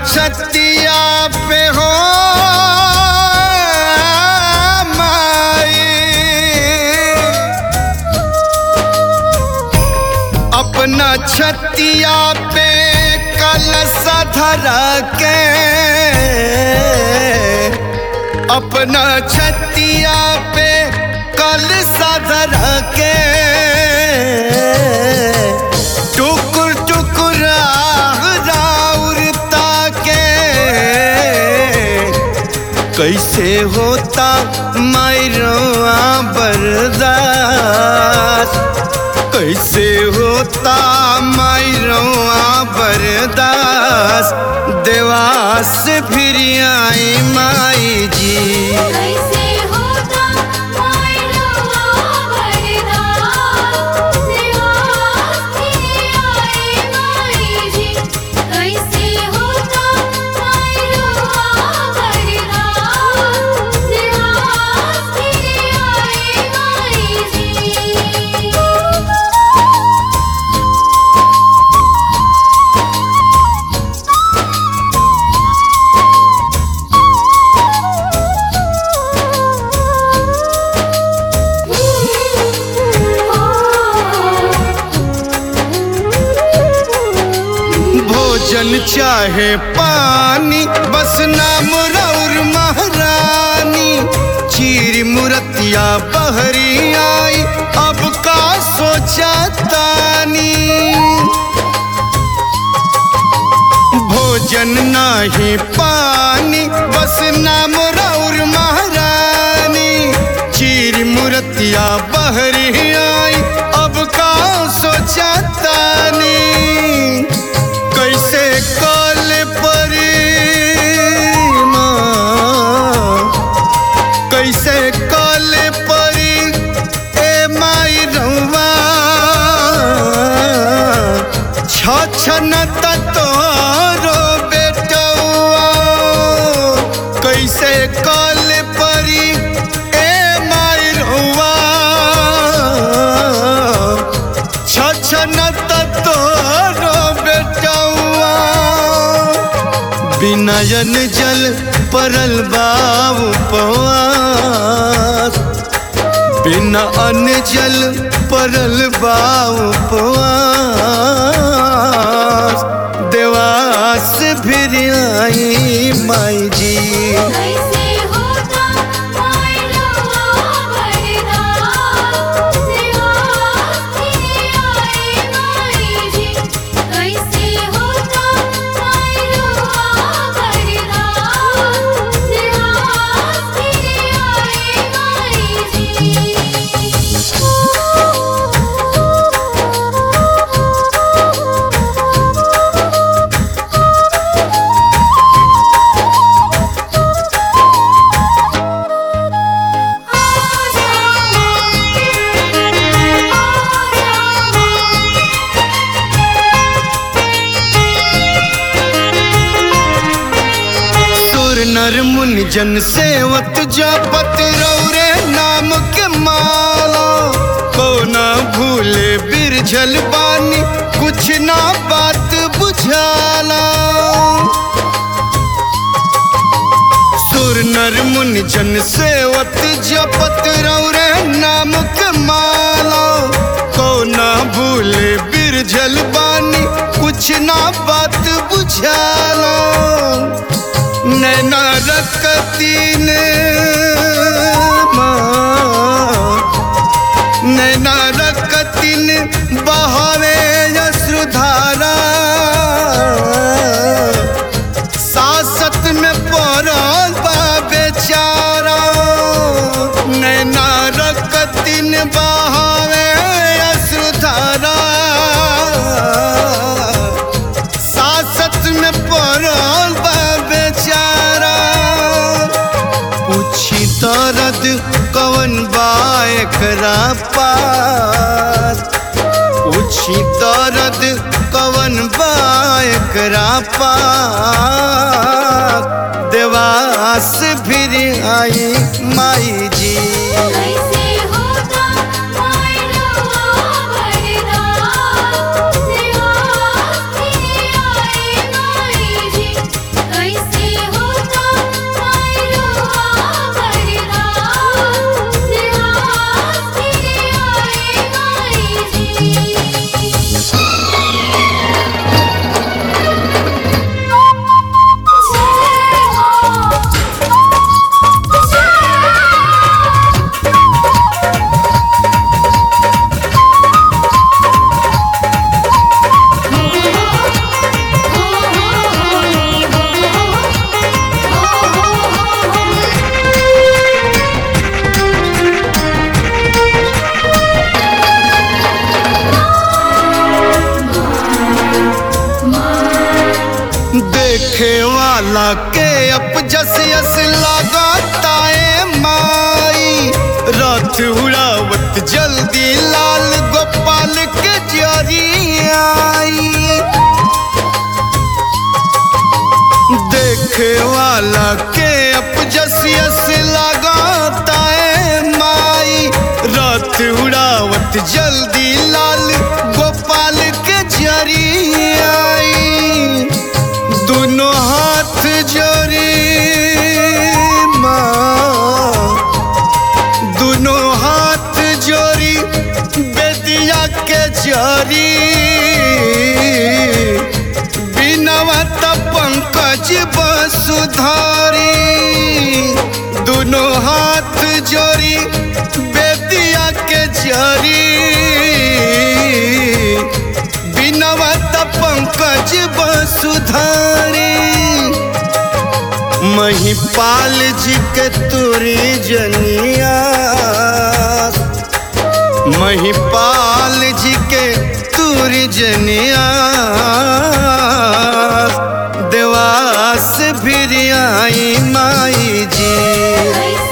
छतिया पे हो माई, अपना छतिया पे कलश धर के, अपना छतिया पे कलश धर के, टुकुर टुकुर राउरता के, कैसे होता मायरवा बर्दाश्त, कैसे होता मायरवा बर्दाश्त, देवास फिर आई माई जी। कैसे होता मायरवा बर्दाश्त, देवास फिर आई माई जी। कैसे होता मायरवा बर्दाश्त, देवास फिर आई माई जी। भोजन चाहे पानी बस नाम रौर महारानी, चीर मुरतिया बहरी आई अब का सोचा तानी। भोजन नाही पानी बस नाम रौर महारानी, चीर मुरतिया बहरी आई अब का सोचा तानी। कैसे कल परी माँ, कैसे कल परी ए माई रउआ, छछन तोरो बेटवा, कैसे कल परी ए माई रउआ, छछन तोरो बेटवा। बिनयन जल परल बाबू उपवास, बिना अन्न जल परल बाबू उपवास, देवास फिर आई माई जी। कैसे होता मायरवा बर्दाश्त, देवास फिर आई माई जी। कैसे होता मायरवा बर्दाश्त, देवास फिर आई माई जी। सुर नर मुनि जन सेवत जपत रौरे नाम के माला, को न भूले बिरझल बानी कुछ ना बात बुझाला। सुर नर मुनि जन सेवत जपत रौरे नाम के माला, को न भूले बिरझल बानी कुछ ना बात बुझाला। नैना रखतीन नैना रखतीन बहावे यशुधारा, सासत में पड़ल बा बेचारा। नैना रखतीन बहावे यशुधारा, सासत में पड़ल बा बेचारा। पूछी दर्द कवन बा एकरा पास, पूछी दर्द कवन बा एकरा पास, देवास फिर आई माई जी। कैसे होता मायरवा बर्दाश्त, देवास फिर आई माई जी। वाला के अपजस यस लगाताए माई रथ उड़ावत जल्दी लाल गोपाल के जरी आई देखे वाला के अपजस यस लगाताए माई रथ उड़ावत जल्दी लाल गोपाल के जरी आई दोनों हाथ जोड़ी माँ दोनों हाथ जोड़ी बेदिया के जरी बिनवत पंकज वसुधारी दोनों हाथ जोड़ी बेदिया के जरी बिनवत पंकज वसुधारी महिपाल जी के तुरी जनिया महिपाल जी के तुरी जनिया देवास फिर आई माई जी।